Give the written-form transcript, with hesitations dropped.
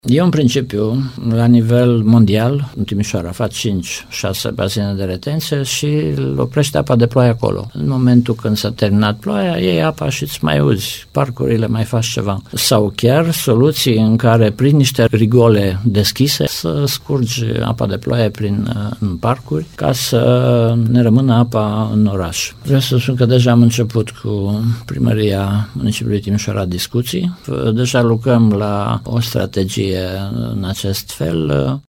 Eu, în principiu, la nivel mondial, în Timișoara, fac 5-6 bazine de retenție și îl oprește apa de ploaie acolo. În momentul când s-a terminat ploaia, iei apa și îți mai uzi parcurile, mai faci ceva. Sau chiar soluții în care, prin niște rigole deschise, să scurgi apa de ploaie în parcuri, ca să ne rămână apa în oraș. Vreau să spun că deja am început cu Primăria Municipiului Timișoara discuții. Deja lucrăm la o strategie în acest fel.